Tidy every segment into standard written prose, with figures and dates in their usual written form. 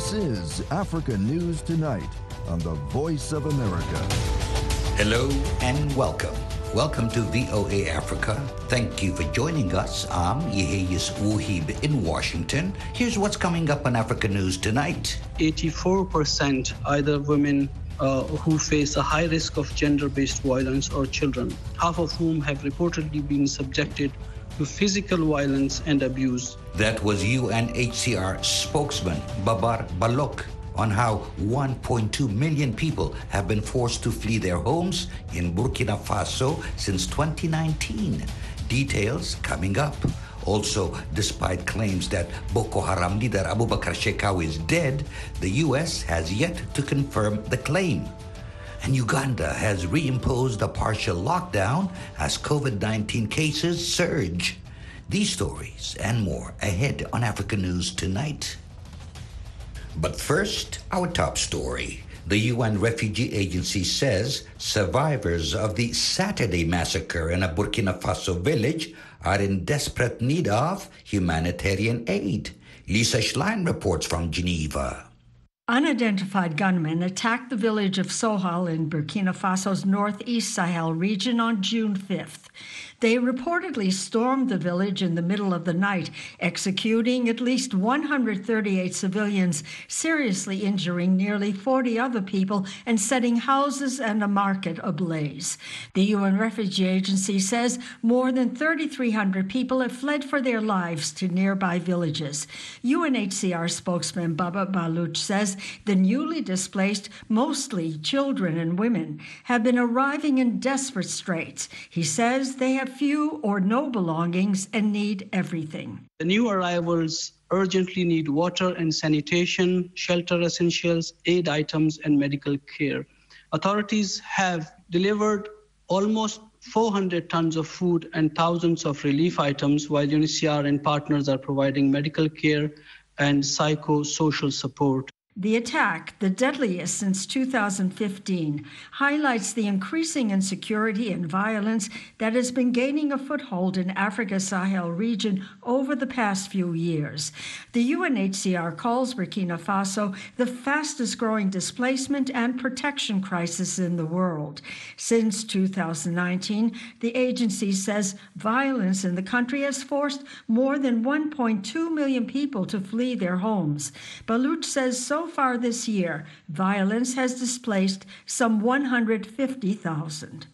This is Africa News Tonight on the Voice of America. Hello and welcome. Welcome to VOA Africa. Thank you for joining us. I'm Yeheyes Wuhib in Washington. Here's what's coming up on Africa News Tonight. 84% either women who face a high risk of gender-based violence or children, half of whom have reportedly been subjected to physical violence and abuse. That was UNHCR spokesman Babar Baloch on how 1.2 million people have been forced to flee their homes in Burkina Faso since 2019. Details coming up. Also, despite claims that Boko Haram leader Abubakar Shekau is dead, the U.S. has yet to confirm the claim. And Uganda has reimposed a partial lockdown as COVID-19 cases surge. These stories and more ahead on Africa News Tonight. But first, our top story. The UN Refugee Agency says survivors of the Saturday massacre in a Burkina Faso village are in desperate need of humanitarian aid. Lisa Schlein reports from Geneva. Unidentified gunmen attacked the village of Sohal in Burkina Faso's northeast Sahel region on June 5th. They reportedly stormed the village in the middle of the night, executing at least 138 civilians, seriously injuring nearly 40 other people and setting houses and a market ablaze. The UN Refugee Agency says more than 3,300 people have fled for their lives to nearby villages. UNHCR spokesman Babar Baloch says the newly displaced, mostly children and women, have been arriving in desperate straits. He says they have few or no belongings and need everything. The new arrivals urgently need water and sanitation, shelter essentials, aid items, and medical care. Authorities have delivered almost 400 tons of food and thousands of relief items, while UNHCR and partners are providing medical care and psychosocial support. The attack, the deadliest since 2015, highlights the increasing insecurity and violence that has been gaining a foothold in Africa's Sahel region over the past few years. The UNHCR calls Burkina Faso the fastest growing displacement and protection crisis in the world. Since 2019, the agency says violence in the country has forced more than 1.2 million people to flee their homes. Baloch says so far this year, violence has displaced some 150,000.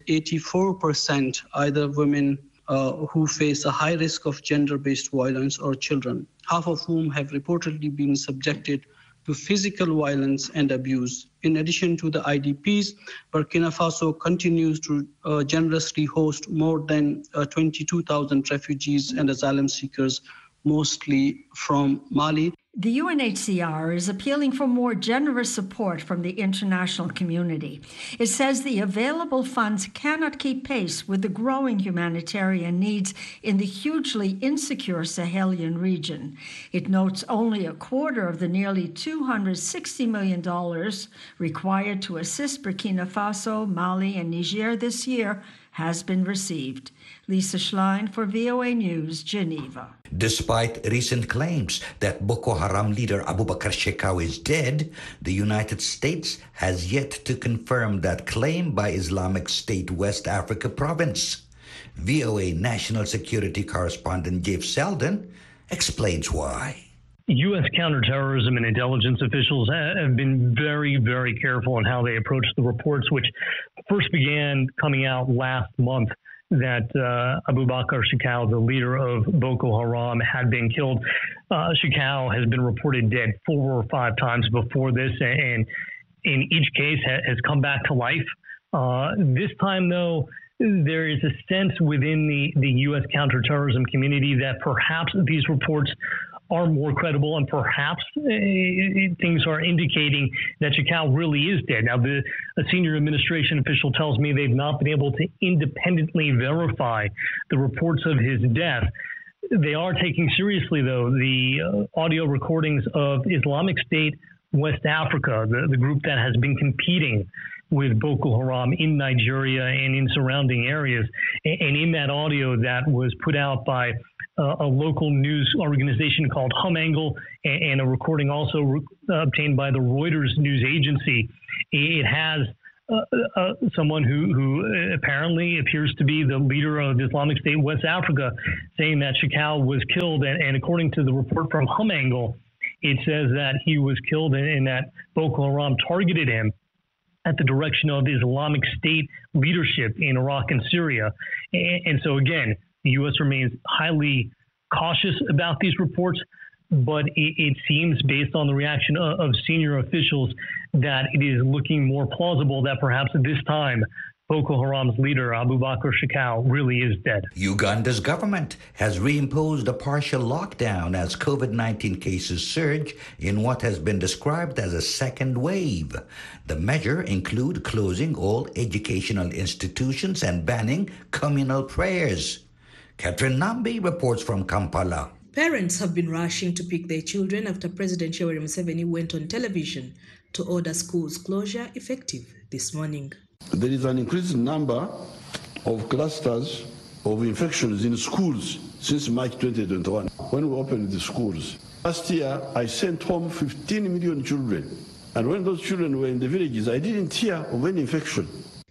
84% either women who face a high risk of gender-based violence or children, half of whom have reportedly been subjected to physical violence and abuse. In addition to the IDPs, Burkina Faso continues to generously host more than 22,000 refugees and asylum seekers, mostly from Mali. The UNHCR is appealing for more generous support from the international community. It says the available funds cannot keep pace with the growing humanitarian needs in the hugely insecure Sahelian region. It notes only a quarter of the nearly $260 million required to assist Burkina Faso, Mali, and Niger this year has been received. Lisa Schlein for VOA News, Geneva. Despite recent claims that Boko Haram leader Abubakar Shekau is dead, the United States has yet to confirm that claim by Islamic State West Africa province. VOA National Security Correspondent Jeff Selden explains why. U.S. counterterrorism and intelligence officials have been very, very careful in how they approach the reports, which first began coming out last month that Abubakar Shekau, the leader of Boko Haram, had been killed. Shekau has been reported dead 4 or 5 times before this, and in each case has come back to life. This time, though, there is a sense within the U.S. counterterrorism community that perhaps these reports are more credible, and perhaps things are indicating that Shekau really is dead. Now, a senior administration official tells me they've not been able to independently verify the reports of his death. They are taking seriously, though, the audio recordings of Islamic State West Africa, the group that has been competing with Boko Haram in Nigeria and in surrounding areas. And in that audio that was put out by a local news organization called HumAngle, and a recording also obtained by the Reuters news agency. It has someone who apparently appears to be the leader of Islamic State West Africa saying that Shekau was killed. And according to the report from HumAngle, it says that he was killed and that Boko Haram targeted him at the direction of Islamic State leadership in Iraq and Syria. And so, again, the U.S. remains highly cautious about these reports, but it seems, based on the reaction of senior officials, that it is looking more plausible that perhaps at this time, Boko Haram's leader, Abu Bakr Shekau, really is dead. Uganda's government has reimposed a partial lockdown as COVID-19 cases surge in what has been described as a second wave. The measure includes closing all educational institutions and banning communal prayers. Catherine Nambi reports from Kampala. Parents have been rushing to pick their children after President Yoweri Museveni went on television to order schools closure effective this morning. There is an increased number of clusters of infections in schools since March 2021, when we opened the schools. Last year, I sent home 15 million children. And when those children were in the villages, I didn't hear of any infection.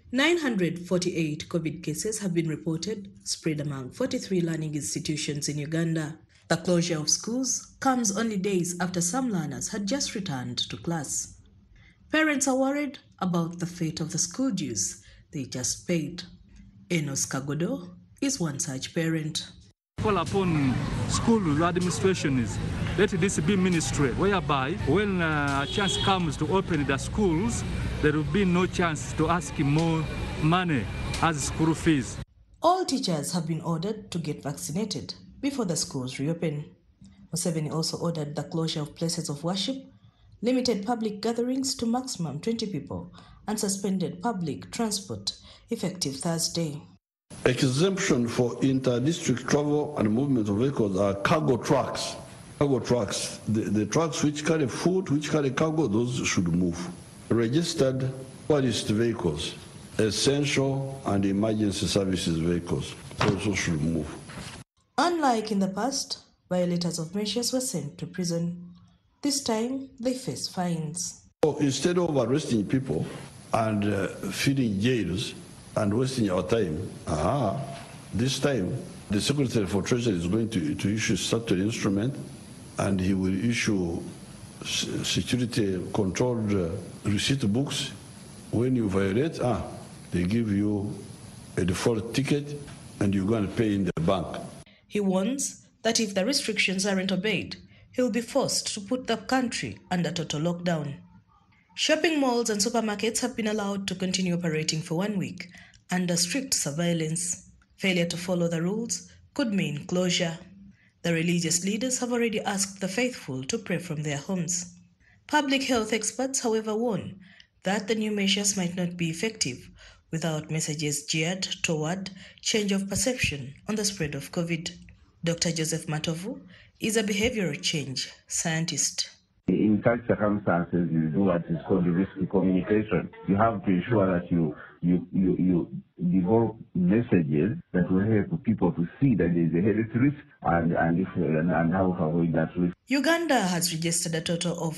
948 COVID cases have been reported, spread among 43 learning institutions in Uganda. The closure of schools comes only days after some learners had just returned to class. Parents are worried about the fate of the school dues they just paid. Enos Kagodo is one such parent. Call upon school administration is let this be ministry, whereby when a chance comes to open the schools, there will be no chance to ask more money as school fees. All teachers have been ordered to get vaccinated before the schools reopen. Museveni also ordered the closure of places of worship, limited public gatherings to maximum 20 people, and suspended public transport effective Thursday. Exemption for inter-district travel and movement of vehicles are cargo trucks. Cargo trucks, the trucks which carry food, which carry cargo, those should move. Registered tourist vehicles, essential and emergency services vehicles also should move. Unlike in the past, violators of measures were sent to prison. This time, they face fines. So instead of arresting people and filling jails and wasting our time, this time the Secretary for Treasury is going to issue statutory instrument, and he will issue security-controlled receipt books. When you violate, they give you a default ticket and you go and pay in the bank. He warns that if the restrictions aren't obeyed, he will be forced to put the country under total lockdown. Shopping malls and supermarkets have been allowed to continue operating for 1 week under strict surveillance. Failure to follow the rules could mean closure. The religious leaders have already asked the faithful to pray from their homes. Public health experts, however, warn that the new measures might not be effective without messages geared toward change of perception on the spread of COVID. Dr. Joseph Matovu is a behavioral change scientist. In such circumstances, you do what is called risky communication. You have to ensure that you develop messages that will help people to see that there is a health risk and how to avoid that risk. Uganda has registered a total of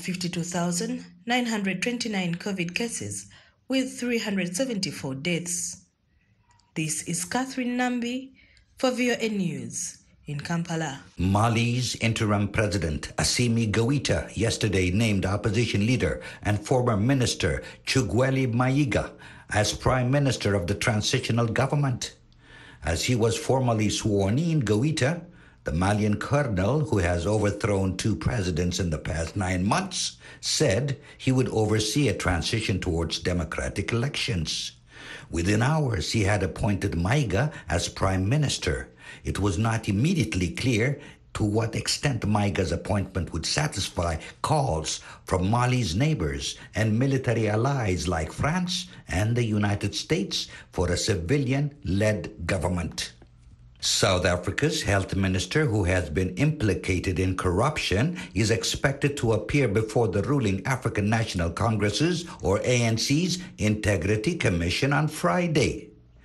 52,929 COVID cases with 374 deaths. This is Catherine Nambi for VOA News in Kampala. Mali's interim president, Assimi Goïta, yesterday named opposition leader and former minister Chugweli Mayiga as prime minister of the transitional government. As he was formally sworn in, Goïta, the Malian colonel who has overthrown 2 presidents in the past 9 months, said he would oversee a transition towards democratic elections. Within hours, he had appointed Mayiga as prime minister. It was not immediately clear to what extent Mayiga's appointment would satisfy calls from Mali's neighbors and military allies like France and the United States for a civilian-led government. South Africa's health minister, who has been implicated in corruption, is expected to appear before the ruling African National Congress's, or ANC's, Integrity Commission on Friday.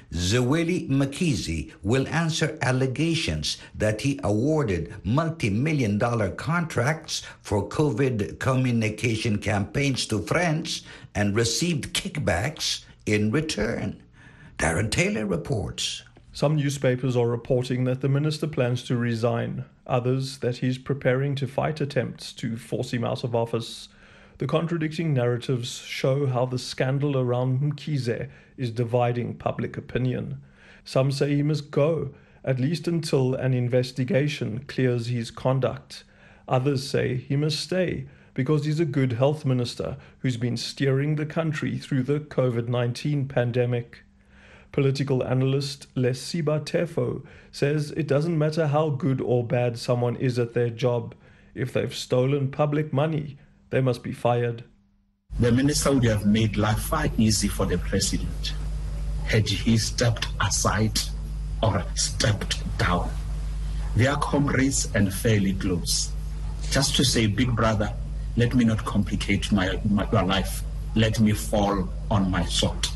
Zweli Mkhize will answer allegations that he awarded multi-million-dollar contracts for COVID communication campaigns to friends and received kickbacks in return. Darren Taylor reports. Some newspapers are reporting that the minister plans to resign, others that he's preparing to fight attempts to force him out of office. The contradicting narratives show how the scandal around Mkhize is dividing public opinion. Some say he must go, at least until an investigation clears his conduct. Others say he must stay because he's a good health minister who's been steering the country through the COVID-19 pandemic. Political analyst Lesiba Tefo says it doesn't matter how good or bad someone is at their job. If they've stolen public money, they must be fired. The minister would have made life far easy for the president had he stepped aside or stepped down. They are comrades and fairly close. Just to say, big brother, let me not complicate your life. Let me fall on my sword.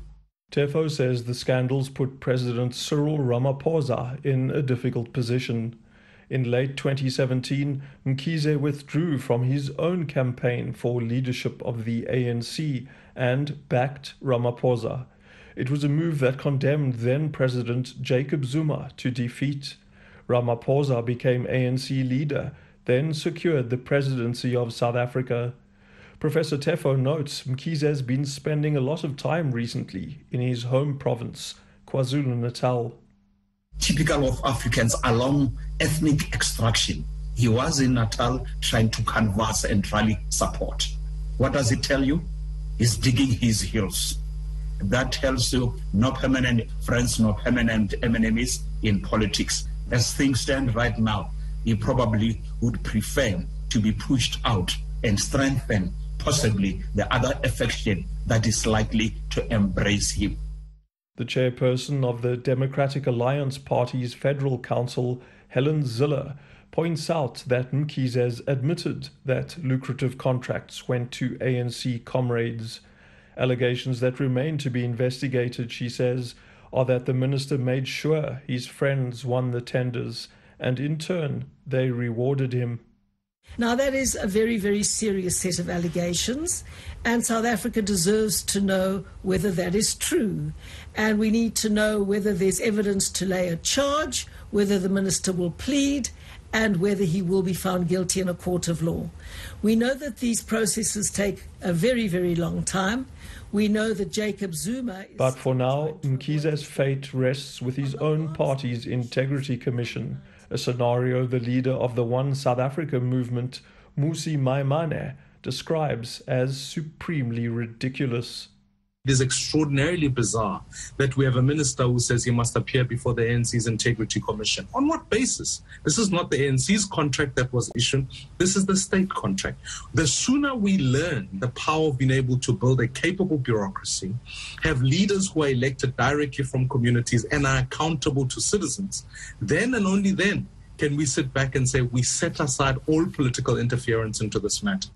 Tefo says the scandals put President Cyril Ramaphosa in a difficult position. In late 2017, Mkhize withdrew from his own campaign for leadership of the ANC and backed Ramaphosa. It was a move that condemned then-President Jacob Zuma to defeat. Ramaphosa became ANC leader, then secured the presidency of South Africa. Professor Tefo notes Mkhize has been spending a lot of time recently in his home province, KwaZulu-Natal. Typical of Africans along ethnic extraction. He was in Natal trying to canvass and rally support. What does it tell you? He's digging his heels. That tells you no permanent friends, no permanent enemies in politics. As things stand right now, he probably would prefer to be pushed out and strengthen possibly the other faction that is likely to embrace him. The chairperson of the Democratic Alliance Party's Federal Council, Helen Ziller, points out that Mkhize has admitted that lucrative contracts went to ANC comrades. Allegations that remain to be investigated, she says, are that the minister made sure his friends won the tenders and in turn they rewarded him. Now, that is a very, very serious set of allegations, and South Africa deserves to know whether that is true. And we need to know whether there's evidence to lay a charge, whether the minister will plead, and whether he will be found guilty in a court of law. We know that these processes take a very, very long time. We know that Jacob Zuma is... But for now, Mkhize's fate rests with his own party's Integrity Commission, a scenario the leader of the One South Africa movement, Mmusi Maimane, describes as supremely ridiculous. It is extraordinarily bizarre that we have a minister who says he must appear before the ANC's Integrity Commission. On what basis? This is not the ANC's contract that was issued. This is the state contract. The sooner we learn the power of being able to build a capable bureaucracy, have leaders who are elected directly from communities and are accountable to citizens, then and only then can we sit back and say we set aside all political interference into this matter.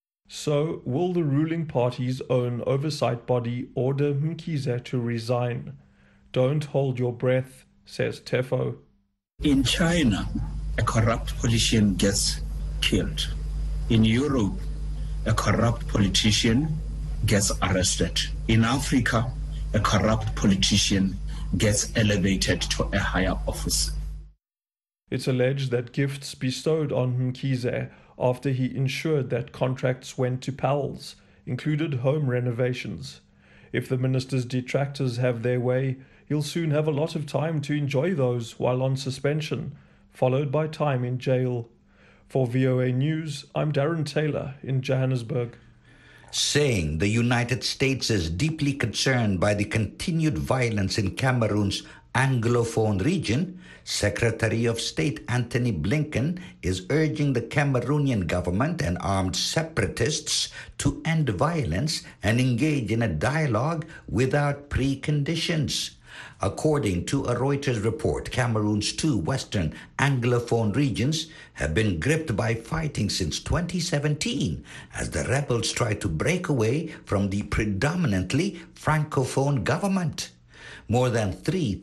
So, will the ruling party's own oversight body order Mkhize to resign? Don't hold your breath, says Tefo. In China, a corrupt politician gets killed. In Europe, a corrupt politician gets arrested. In Africa, a corrupt politician gets elevated to a higher office. It's alleged that gifts bestowed on Mkhize after he ensured that contracts went to pals included home renovations. If the minister's detractors have their way, he'll soon have a lot of time to enjoy those while on suspension, followed by time in jail. For VOA News, I'm Darren Taylor in Johannesburg. Saying the United States is deeply concerned by the continued violence in Cameroon's Anglophone region, Secretary of State Antony Blinken is urging the Cameroonian government and armed separatists to end violence and engage in a dialogue without preconditions. According to a Reuters report, Cameroon's two western Anglophone regions have been gripped by fighting since 2017 as the rebels try to break away from the predominantly Francophone government. More than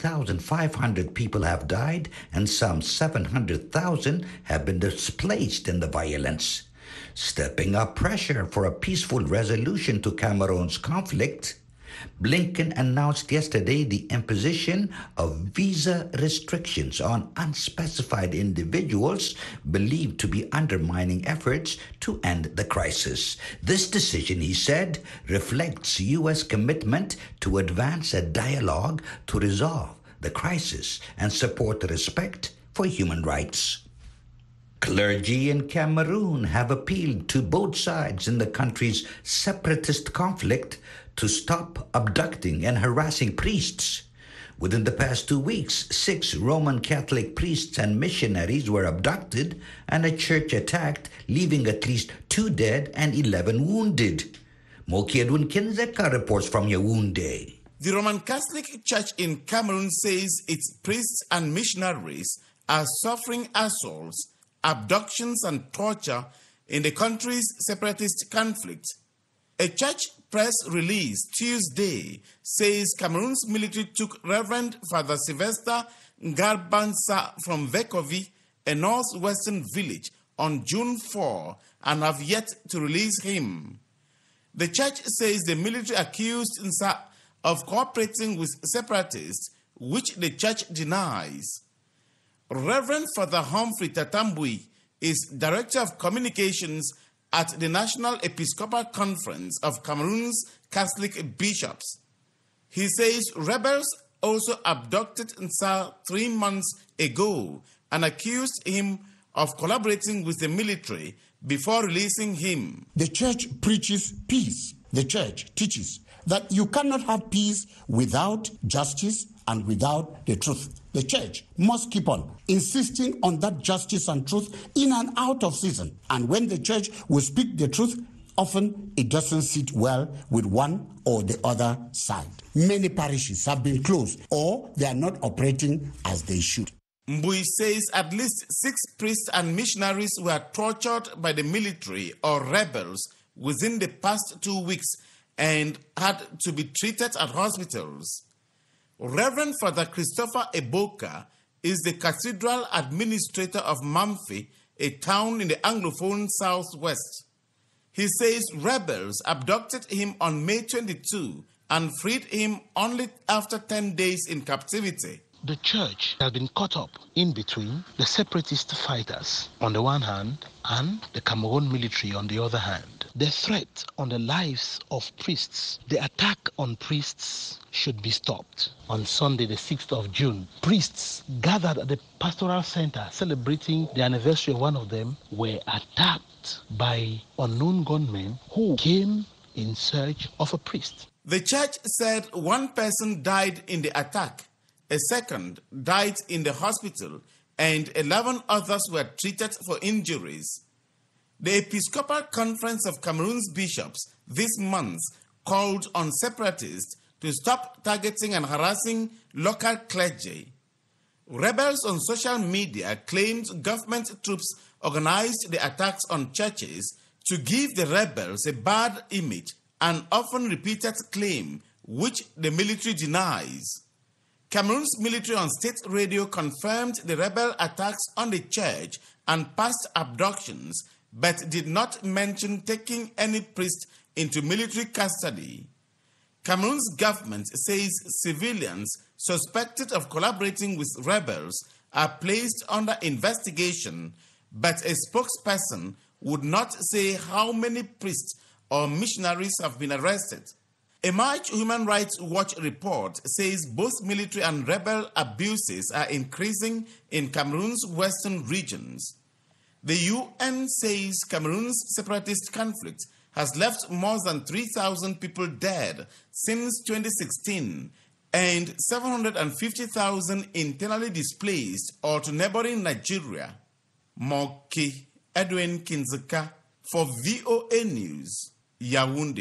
3,500 people have died and some 700,000 have been displaced in the violence. Stepping up pressure for a peaceful resolution to Cameroon's conflict, Blinken announced yesterday the imposition of visa restrictions on unspecified individuals believed to be undermining efforts to end the crisis. This decision, he said, reflects U.S. commitment to advance a dialogue to resolve the crisis and support respect for human rights. Clergy in Cameroon have appealed to both sides in the country's separatist conflict to stop abducting and harassing priests. Within the past 2 weeks, 6 Roman Catholic priests and missionaries were abducted and a church attacked, leaving at least 2 dead and 11 wounded. Moki Edwin Kinzeka reports from Yaoundé. The Roman Catholic Church in Cameroon says its priests and missionaries are suffering assaults, abductions and torture in the country's separatist conflict. A church press release Tuesday says Cameroon's military took Reverend Father Sylvester Ngarbansa from Vekovi, a northwestern village, on June 4 and have yet to release him. The church says the military accused Nsa of cooperating with separatists, which the church denies. Reverend Father Humphrey Tatambui is Director of Communications at the National Episcopal Conference of Cameroon's Catholic Bishops. He says rebels also abducted Nsa 3 months ago and accused him of collaborating with the military before releasing him. The church preaches peace. The church teaches that you cannot have peace without justice and without the truth. The church must keep on insisting on that justice and truth in and out of season. And when the church will speak the truth, often it doesn't sit well with one or the other side. Many parishes have been closed or they are not operating as they should. Mbui says at least 6 priests and missionaries were tortured by the military or rebels within the past 2 weeks and had to be treated at hospitals. Reverend Father Christopher Eboka is the cathedral administrator of Mamfe, a town in the Anglophone southwest. He says rebels abducted him on May 22 and freed him only after 10 days in captivity. The church has been caught up in between the separatist fighters on the one hand and the Cameroon military on the other hand. The threat on the lives of priests, the attack on priests should be stopped. On Sunday, the 6th of June, priests gathered at the pastoral center celebrating the anniversary of one of them were attacked by unknown gunmen who came in search of a priest. The church said 1 person died in the attack, a second died in the hospital, and 11 others were treated for injuries. The Episcopal Conference of Cameroon's bishops this month called on separatists to stop targeting and harassing local clergy. Rebels on social media claimed government troops organized the attacks on churches to give the rebels a bad image, an often repeated claim which the military denies. Cameroon's military on state radio confirmed the rebel attacks on the church and past abductions, but did not mention taking any priest into military custody. Cameroon's government says civilians suspected of collaborating with rebels are placed under investigation, but a spokesperson would not say how many priests or missionaries have been arrested. A March Human Rights Watch report says both military and rebel abuses are increasing in Cameroon's western regions. The UN says Cameroon's separatist conflict has left more than 3,000 people dead since 2016 and 750,000 internally displaced or to neighboring Nigeria. Moki Edwin Kinzeka for VOA News, Yaoundé.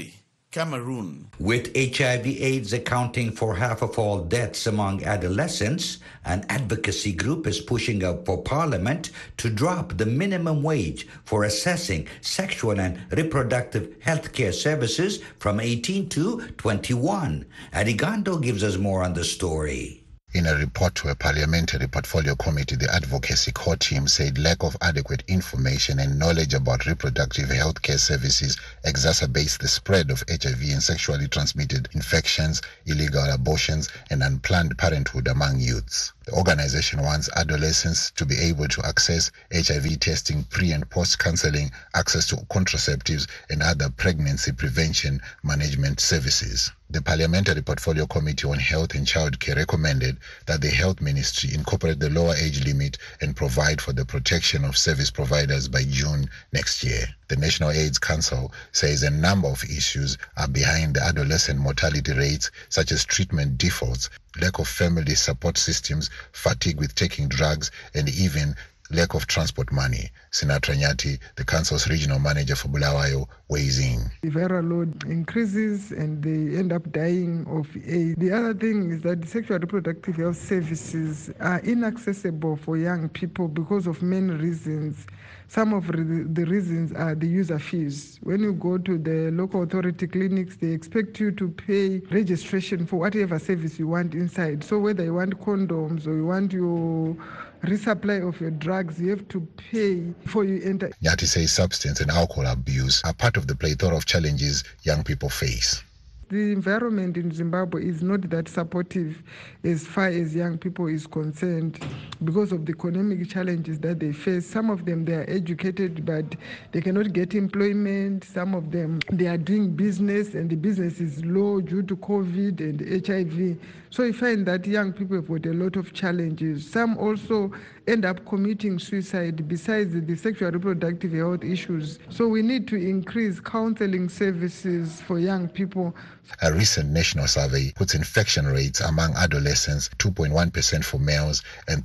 Cameroon. With HIV/AIDS accounting for half of all deaths among adolescents, an advocacy group is pushing up for Parliament to drop the minimum wage for assessing sexual and reproductive health care services from 18 to 21. Adigando gives us more on the story. In a report to a parliamentary portfolio committee, the advocacy core team said lack of adequate information and knowledge about reproductive health care services exacerbates the spread of HIV and sexually transmitted infections, illegal abortions, and unplanned parenthood among youths. The organization wants adolescents to be able to access HIV testing, pre- and post-counseling, access to contraceptives, and other pregnancy prevention management services. The Parliamentary Portfolio Committee on Health and Childcare recommended that the Health Ministry incorporate the lower age limit and provide for the protection of service providers by June next year. The National AIDS Council says a number of issues are behind the adolescent mortality rates, such as treatment defaults, lack of family support systems, fatigue with taking drugs, and even lack of transport money. Sinatra Nyati, the council's regional manager for Bulawayo, weighs in. The viral load increases and they end up dying of AIDS. The other thing is that the sexual reproductive health services are inaccessible for young people because of many reasons. Some of the reasons are the user fees. When you go to the local authority clinics, they expect you to pay registration for whatever service you want inside. So whether you want condoms or you want your resupply of your drugs, you have to pay before you enter. Nyati says substance and alcohol abuse are part of the plethora of challenges young people face. The environment in Zimbabwe is not that supportive as far as young people is concerned because of the economic challenges that they face. Some of them, they are educated, but they cannot get employment. Some of them, they are doing business and the business is low due to COVID and HIV. So you find that young people have got a lot of challenges. Some also end up committing suicide besides the sexual reproductive health issues. So we need to increase counseling services for young people. A recent national survey puts infection rates among adolescents 2.1% for males and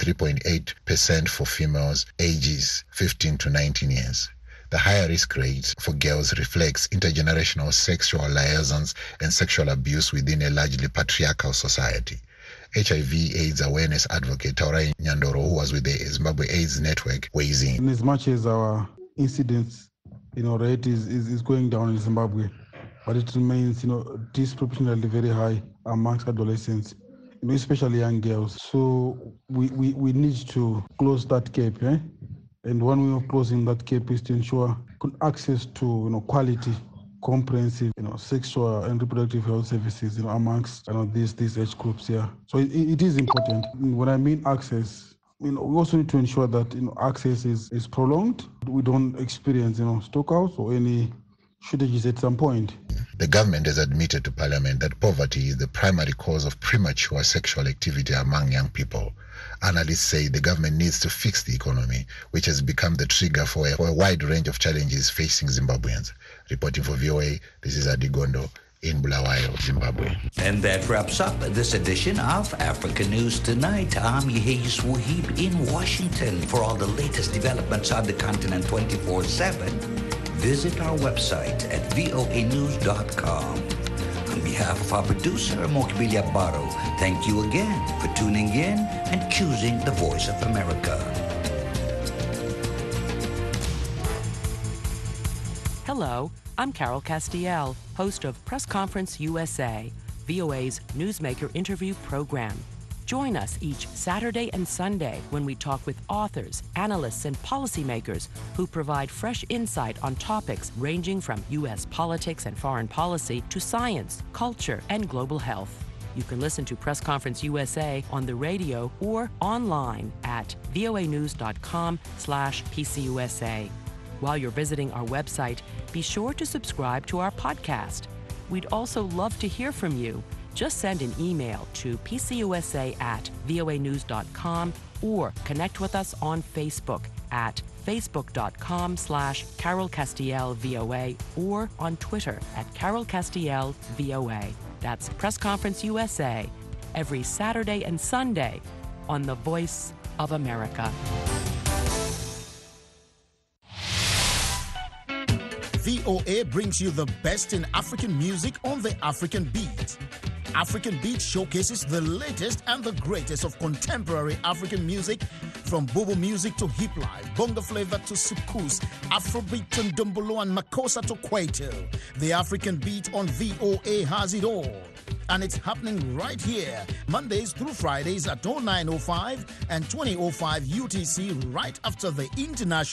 3.8% for females ages 15 to 19 years. The higher risk rates for girls reflects intergenerational sexual liaisons and sexual abuse within a largely patriarchal society. HIV/AIDS awareness advocate Taurai Nyandoro, who was with the Zimbabwe AIDS Network, weighs in. As much as our incidence, rate is going down in Zimbabwe, but it remains, disproportionately very high amongst adolescents, especially young girls. So we need to close that gap, And one way of closing that gap is to ensure access to quality, comprehensive, sexual and reproductive health services, amongst these age groups here. So it is important. When I mean access, we also need to ensure that access is prolonged. We don't experience stockouts or any shortages at some point. The government has admitted to Parliament that poverty is the primary cause of premature sexual activity among young people. Analysts say the government needs to fix the economy, which has become the trigger for a wide range of challenges facing Zimbabweans. Reporting for VOA, this is Adigondo in Bulawayo, Zimbabwe. And that wraps up this edition of Africa News Tonight. I'm Yeheyes Wahib in Washington. For all the latest developments on the continent 24/7, visit our website at voanews.com. On behalf of our producer, Mokbilia Baro, thank you again for tuning in and choosing the Voice of America. Hello, I'm Carol Castiel, host of Press Conference USA, VOA's newsmaker interview program. Join us each Saturday and Sunday when we talk with authors, analysts, and policymakers who provide fresh insight on topics ranging from U.S. politics and foreign policy to science, culture, and global health. You can listen to Press Conference USA on the radio or online at voanews.com/PCUSA. While you're visiting our website, be sure to subscribe to our podcast. We'd also love to hear from you. Just send an email to pcusa@voanews.com or connect with us on Facebook at facebook.com/Carol Castiel VOA or on Twitter at Carol Castiel VOA. That's Press Conference USA every Saturday and Sunday on the Voice of America. VOA brings you the best in African music on the African Beat. African Beat showcases the latest and the greatest of contemporary African music, from Bobo music to hip life, bongo flavor to soukous, Afrobeat to ndombolo and makossa to kwaito. The African Beat on VOA has it all. And it's happening right here, Mondays through Fridays at 09:05 and 20:05 UTC, right after the international